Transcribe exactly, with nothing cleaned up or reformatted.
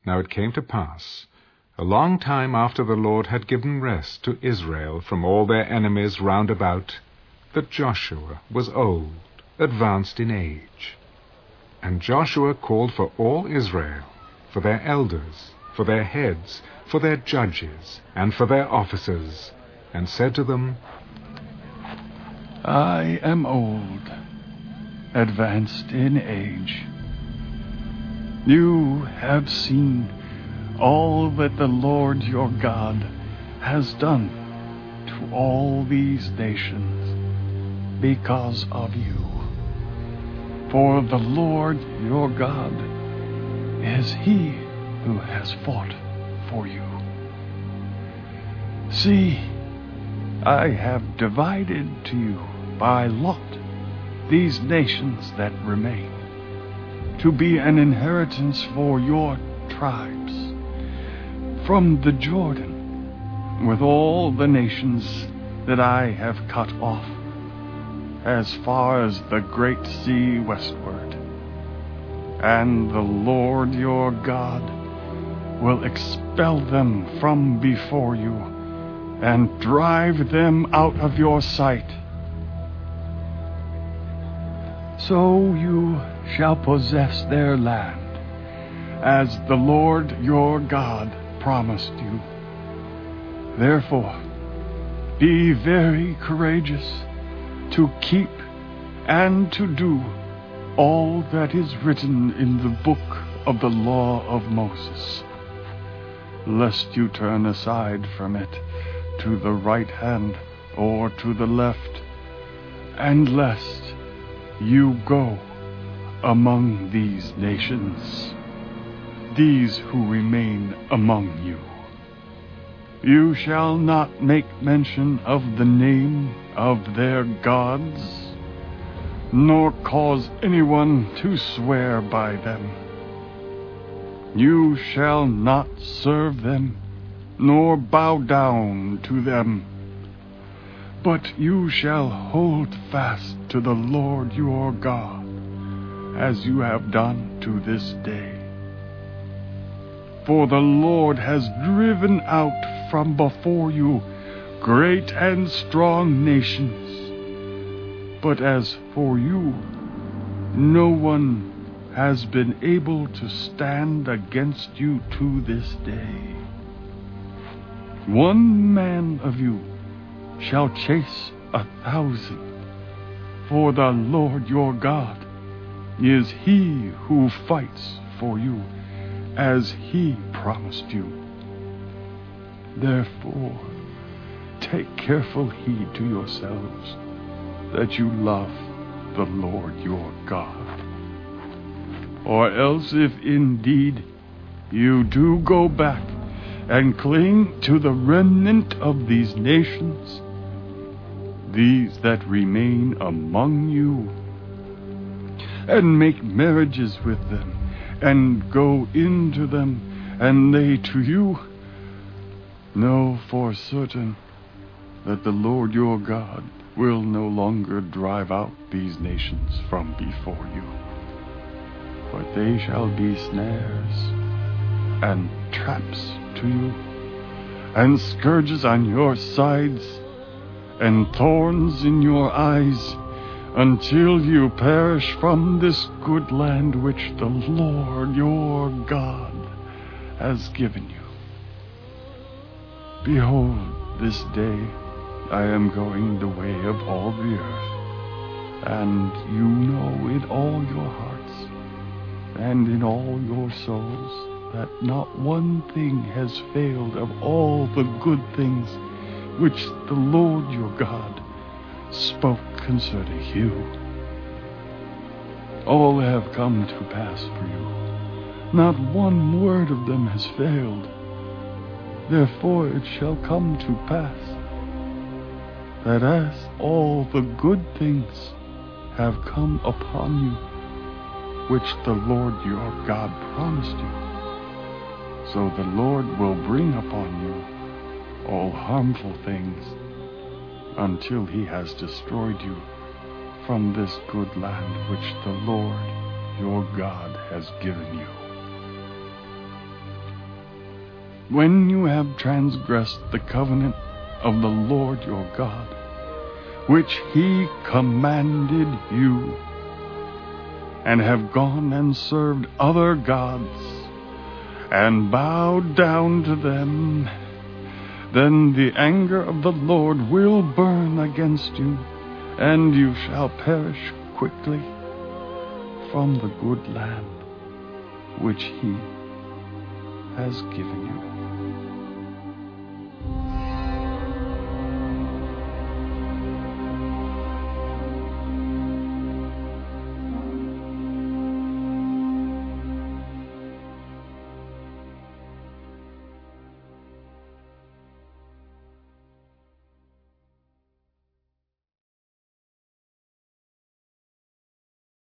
Now it came to pass, a long time after the Lord had given rest to Israel from all their enemies round about, that Joshua was old, advanced in age. And Joshua called for all Israel, for their elders, for their heads, for their judges, and for their officers, and said to them, I am old, advanced in age. You have seen all that the Lord your God has done to all these nations because of you. For the Lord your God is he who has fought for you. See, I have divided to you by lot these nations that remain, to be an inheritance for your tribes, from the Jordan, with all the nations that I have cut off, as far as the great sea westward. And the Lord your God will expel them from before you, and drive them out of your sight. So you shall possess their land, as the Lord your God promised you. Therefore, be very courageous to keep and to do all that is written in the book of the law of Moses, lest you turn aside from it to the right hand or to the left, and lest you go among these nations, these who remain among you. You shall not make mention of the name of their gods, nor cause anyone to swear by them. You shall not serve them, nor bow down to them, but you shall hold fast to the Lord your God, as you have done to this day. For the Lord has driven out from before you great and strong nations. But as for you, no one has been able to stand against you to this day. One man of you shall chase a thousand, for the Lord your God is he who fights for you, as he promised you. Therefore, take careful heed to yourselves, that you love the Lord your God. Or else, if indeed you do go back and cling to the remnant of these nations, these that remain among you, and make marriages with them, and go into them, and they to you, know for certain that the Lord your God will no longer drive out these nations from before you, but they shall be snares and traps to you, and scourges on your sides, and thorns in your eyes, until you perish from this good land which the Lord your God has given you. Behold, this day I am going the way of all the earth, and you know in all your hearts and in all your souls that not one thing has failed of all the good things which the Lord your God spoke concerning you. All have come to pass for you. Not one word of them has failed. Therefore it shall come to pass that as all the good things have come upon you, which the Lord your God promised you, so the Lord will bring upon you all harmful things, until he has destroyed you from this good land which the Lord your God has given you. when you have transgressed the covenant of the Lord your God, which he commanded you, and have gone and served other gods, and bowed down to them, then the anger of the Lord will burn against you, and you shall perish quickly from the good land which he has given you.